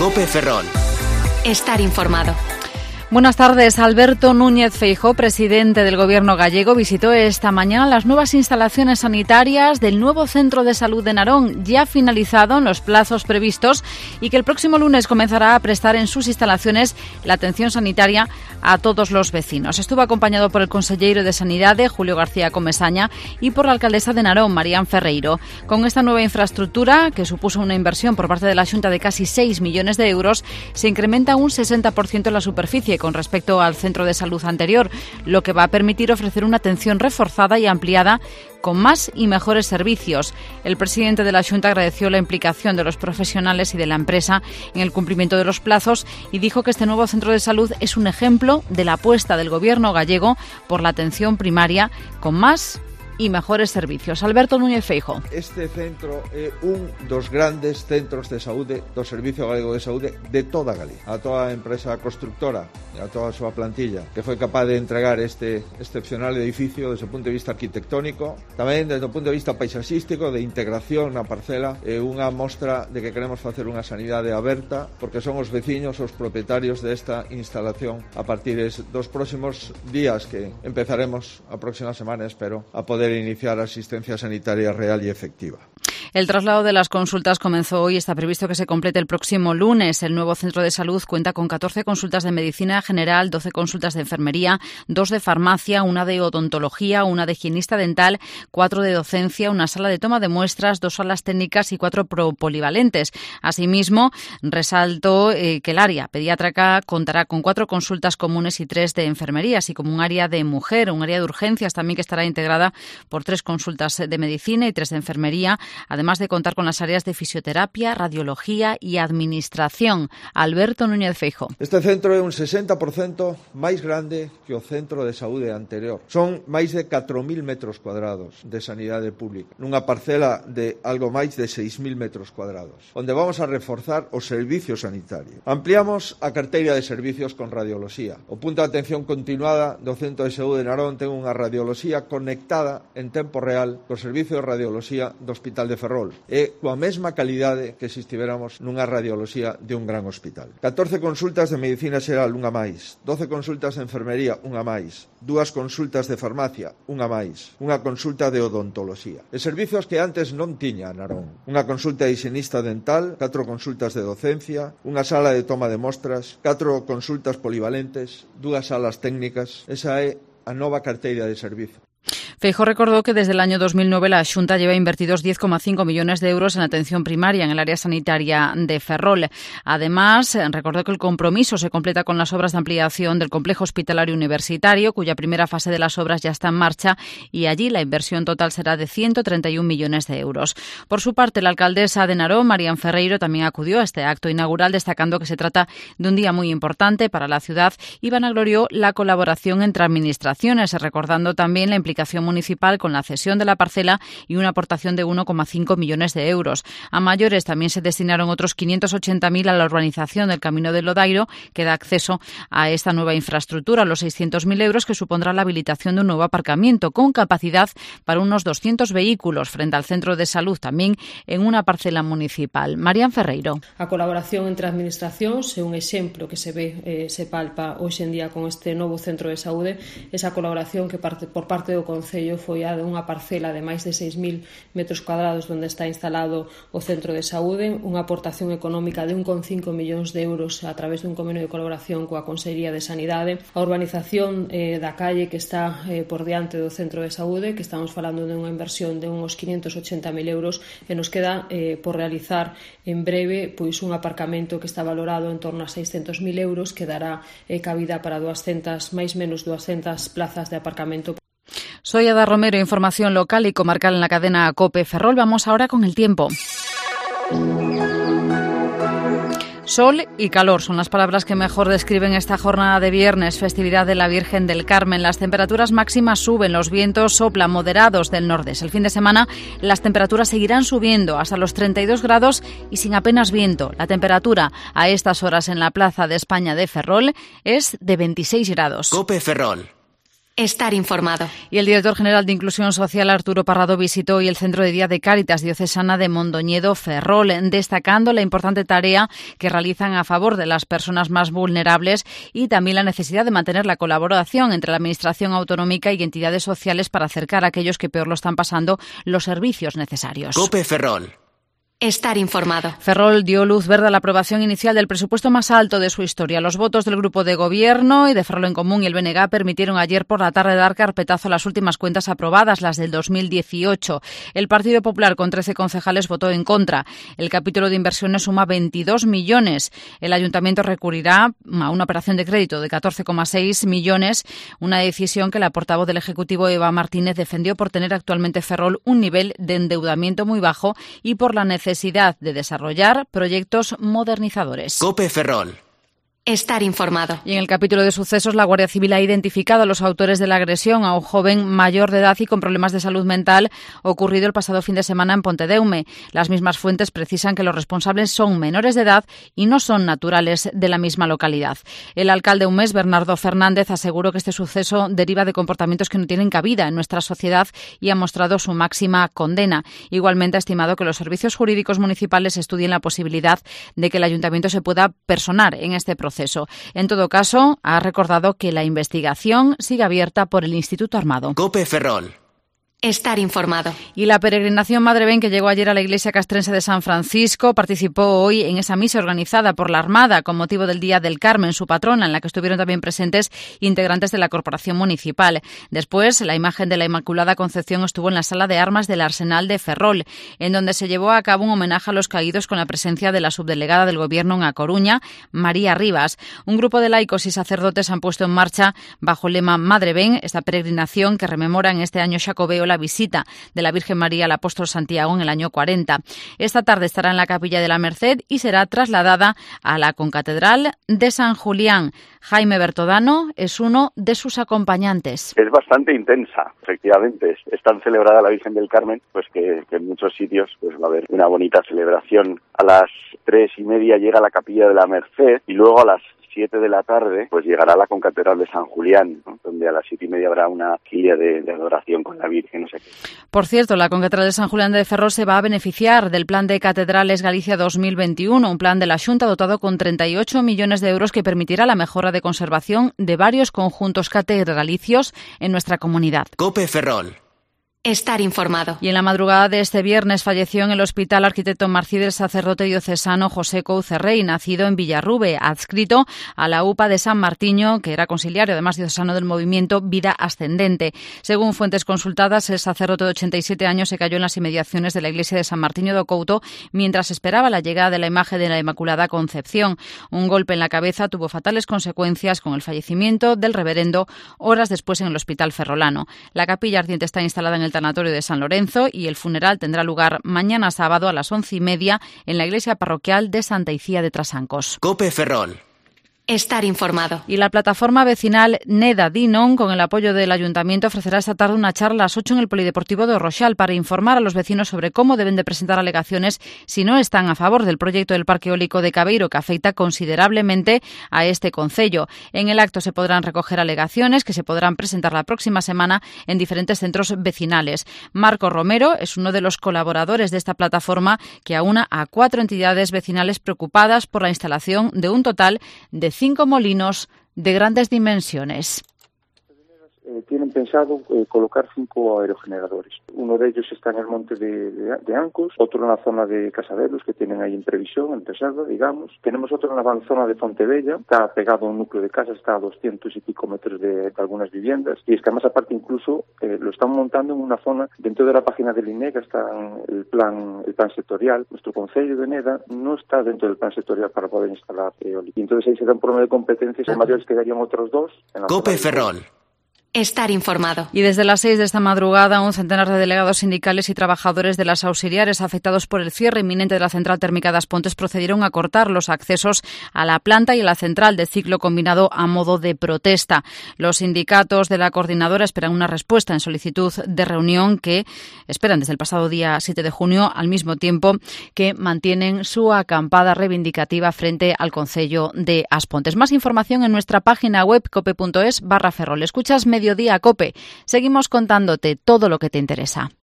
COPE Ferrol. Estar informado. Buenas tardes. Alberto Núñez Feijóo, presidente del Gobierno gallego, visitó esta mañana las nuevas instalaciones sanitarias del nuevo Centro de Salud de Narón, ya finalizado en los plazos previstos y que el próximo lunes comenzará a prestar en sus instalaciones la atención sanitaria a todos los vecinos. Estuvo acompañado por el conselleiro de Sanidade, Julio García Comesaña, y por la alcaldesa de Narón, Marián Ferreiro. Con esta nueva infraestructura, que supuso una inversión por parte de la Xunta de casi 6 millones de euros, se incrementa un 60% la superficie con respecto al centro de salud anterior, lo que va a permitir ofrecer una atención reforzada y ampliada con más y mejores servicios. El presidente de la Xunta agradeció la implicación de los profesionales y de la empresa en el cumplimiento de los plazos y dijo que este nuevo centro de salud es un ejemplo de la apuesta del Gobierno gallego por la atención primaria con más y mejores servicios. Alberto Núñez Feijóo. Este centro é un dos grandes centros de saúde do Servicio Galego de Saúde de toda Galicia. A toda a empresa constructora e a toda a súa plantilla que foi capaz de entregar este excepcional edificio desde o punto de vista arquitectónico, tamén desde o punto de vista paisaxístico, de integración na parcela, é unha mostra de que queremos facer unha sanidade aberta, porque son os veciños os propietarios desta instalación a partir dos próximos días que empezaremos a próxima semana, espero, a poder iniciar asistencia sanitaria real y efectiva. El traslado de las consultas comenzó hoy. Está previsto que se complete el próximo lunes. El nuevo centro de salud cuenta con 14 consultas de medicina general, 12 consultas de enfermería, 2 de farmacia, 1 de odontología, 1 de higienista dental, 4 de docencia, 1 sala de toma de muestras, 2 salas técnicas y 4 polivalentes. Asimismo, resaltó que el área pediátrica contará con 4 consultas comunes y 3 de enfermería, así como un área de mujer, un área de urgencias también que estará integrada por 3 consultas de medicina y 3 de enfermería, además de contar con las áreas de fisioterapia, radiología y administración. Alberto Núñez Feijóo. Este centro é un 60% máis grande que o centro de saúde anterior. Son máis de 4.000 metros cuadrados de sanidade pública, nunha parcela de algo máis de 6.000 metros cuadrados, onde vamos a reforzar o servicio sanitario. Ampliamos a carteira de servicios con radioloxía. O punto de atención continuada do Centro de Saúde de Narón ten unha radioloxía conectada en tempo real co servicio de radioloxía do Hospital de Ferrol e coa mesma calidade que se estivéramos nunha radioloxía de un gran hospital. 14 consultas de medicina xeral, unha máis, 12 consultas de enfermería, unha máis, 2 consultas de farmacia, unha máis, unha consulta de odontoloxía. E servizos que antes non tiña Narón. Unha consulta de higienista dental, 4 consultas de docencia, unha sala de toma de mostras, 4 consultas polivalentes, 2 salas técnicas. Esa é a nova carteira de servizo. Feijóo recordó que desde el año 2009 la Xunta lleva invertidos 10,5 millones de euros en atención primaria en el área sanitaria de Ferrol. Además, recordó que el compromiso se completa con las obras de ampliación del complejo hospitalario universitario, cuya primera fase de las obras ya está en marcha, y allí la inversión total será de 131 millones de euros. Por su parte, la alcaldesa de Narón, Marián Ferreiro, también acudió a este acto inaugural, destacando que se trata de un día muy importante para la ciudad y vanaglorió la colaboración entre administraciones, recordando también la implicación municipal con la cesión de la parcela y una aportación de 1,5 millones de euros. A mayores también se destinaron otros 580.000 a la urbanización del Camino del Lodairo, que da acceso a esta nueva infraestructura, los 600.000 euros que supondrá la habilitación de un nuevo aparcamiento con capacidad para unos 200 vehículos frente al centro de salud, también en una parcela municipal. Marián Ferreiro. A colaboración entre administracións é un exemplo que se palpa hoxe en día con este novo centro de saúde. Esa colaboración que por parte do Concello foi a de unha parcela de máis de 6.000 metros cuadrados onde está instalado o centro de saúde, unha aportación económica de 1,5 millóns de euros a través dun convenio de colaboración coa Consellería de Sanidade, a urbanización da calle que está por diante do centro de saúde, que estamos falando de unha inversión de uns 580.000 euros, e nos queda por realizar en breve pois un aparcamento que está valorado en torno a 600.000 euros, que dará cabida para máis menos 200 plazas de aparcamento. Soy Ada Romero, información local y comarcal en la cadena COPE Ferrol. Vamos ahora con el tiempo. Sol y calor son las palabras que mejor describen esta jornada de viernes, festividad de la Virgen del Carmen. Las temperaturas máximas suben, los vientos soplan moderados del nordeste. El fin de semana las temperaturas seguirán subiendo hasta los 32 grados y sin apenas viento. La temperatura a estas horas en la Plaza de España de Ferrol es de 26 grados. COPE Ferrol. Estar informado. Y el director general de Inclusión Social, Arturo Parrado, visitó hoy el Centro de Día de Cáritas Diocesana de Mondoñedo, Ferrol, destacando la importante tarea que realizan a favor de las personas más vulnerables y también la necesidad de mantener la colaboración entre la Administración autonómica y entidades sociales para acercar a aquellos que peor lo están pasando los servicios necesarios. COPE Ferrol. Estar informado. Ferrol dio luz verde a la aprobación inicial del presupuesto más alto de su historia. Los votos del Grupo de Gobierno y de Ferrol en Común y el BNG permitieron ayer por la tarde dar carpetazo a las últimas cuentas aprobadas, las del 2018. El Partido Popular, con 13 concejales, votó en contra. El capítulo de inversiones suma 22 millones. El Ayuntamiento recurrirá a una operación de crédito de 14,6 millones, una decisión que la portavoz del Ejecutivo, Eva Martínez, defendió por tener actualmente Ferrol un nivel de endeudamiento muy bajo y por la necesidad de desarrollar proyectos modernizadores. COPE Ferrol. Estar informado. Y en el capítulo de sucesos, la Guardia Civil ha identificado a los autores de la agresión a un joven mayor de edad y con problemas de salud mental ocurrido el pasado fin de semana en Pontedeume. Las mismas fuentes precisan que los responsables son menores de edad y no son naturales de la misma localidad. El alcalde Umés, Bernardo Fernández, aseguró que este suceso deriva de comportamientos que no tienen cabida en nuestra sociedad y ha mostrado su máxima condena. Igualmente ha estimado que los servicios jurídicos municipales estudien la posibilidad de que el ayuntamiento se pueda personar en este proceso. En todo caso, ha recordado que la investigación sigue abierta por el Instituto Armado. COPE Ferrol. Estar informado. Y la peregrinación Madre Ven, que llegó ayer a la iglesia castrense de San Francisco, participó hoy en esa misa organizada por la Armada con motivo del Día del Carmen, su patrona, en la que estuvieron también presentes integrantes de la Corporación Municipal. Después, la imagen de la Inmaculada Concepción estuvo en la sala de armas del Arsenal de Ferrol, en donde se llevó a cabo un homenaje a los caídos con la presencia de la subdelegada del Gobierno en A Coruña, María Rivas. Un grupo de laicos y sacerdotes han puesto en marcha, bajo el lema Madre Ven, esta peregrinación que rememora en este año jacobeo la visita de la Virgen María al apóstol Santiago en el año 40. Esta tarde estará en la Capilla de la Merced y será trasladada a la concatedral de San Julián. Jaime Bertodano es uno de sus acompañantes. Es bastante intensa, efectivamente. Es tan celebrada la Virgen del Carmen, pues que en muchos sitios pues va a haber una bonita celebración. A las 3:30 llega a la Capilla de la Merced y luego a las 7 de la tarde, pues llegará a la concatedral de San Julián, ¿no? Donde a las 7:30 habrá una guía de adoración con la Virgen, no sé qué. Por cierto, la concatedral de San Julián de Ferrol se va a beneficiar del Plan de Catedrales Galicia 2021, un plan de la Xunta dotado con 38 millones de euros que permitirá la mejora de conservación de varios conjuntos catedralicios en nuestra comunidad. COPE Ferrol. Estar informado. Y en la madrugada de este viernes falleció en el Hospital Arquitecto Marcide el sacerdote diocesano José Couce Rey, nacido en Villarrube, adscrito a la UPA de San Martiño, que era conciliario, además diocesano del movimiento Vida Ascendente. Según fuentes consultadas, el sacerdote de 87 años se cayó en las inmediaciones de la iglesia de San Martiño do Couto mientras esperaba la llegada de la imagen de la Inmaculada Concepción. Un golpe en la cabeza tuvo fatales consecuencias con el fallecimiento del reverendo horas después en el Hospital Ferrolano. La capilla ardiente está instalada en el tanatorio de San Lorenzo y el funeral tendrá lugar mañana sábado a las 11:30 en la iglesia parroquial de Santa Icía de Trasancos. COPE Ferrol. Estar informado. Y la plataforma vecinal Neda Dinon, con el apoyo del Ayuntamiento, ofrecerá esta tarde una charla a las 8 en el Polideportivo de Roxal para informar a los vecinos sobre cómo deben de presentar alegaciones si no están a favor del proyecto del Parque Eólico de Cabeiro, que afecta considerablemente a este concello. En el acto se podrán recoger alegaciones que se podrán presentar la próxima semana en diferentes centros vecinales. Marco Romero es uno de los colaboradores de esta plataforma que aúna a 4 entidades vecinales preocupadas por la instalación de un total de 5 molinos de grandes dimensiones. Tienen pensado colocar 5 aerogeneradores. Uno de ellos está en el monte de Ancos, otro en la zona de Casadelos, que tienen ahí en previsión, en reserva, digamos. Tenemos otro en la zona de Fontebella, está pegado a un núcleo de casas, está a 200 y pico metros de algunas viviendas. Y es que además, aparte, incluso lo están montando en una zona, dentro de la página del INEGA está el plan sectorial. Nuestro concello de Neda no está dentro del plan sectorial para poder instalar eólica. Y entonces ahí se da un problema de competencias, en mayores quedarían otros 2. COPE Ferrol. Estar informado. Y desde las 6 de esta madrugada, un centenar de delegados sindicales y trabajadores de las auxiliares afectados por el cierre inminente de la central térmica de Aspontes procedieron a cortar los accesos a la planta y a la central de ciclo combinado a modo de protesta. Los sindicatos de la coordinadora esperan una respuesta en solicitud de reunión que esperan desde el pasado día 7 de junio, al mismo tiempo que mantienen su acampada reivindicativa frente al concello de Aspontes. Más información en nuestra página web cope.es/ferrol. Escuchas Media Mediodía COPE. Seguimos contándote todo lo que te interesa.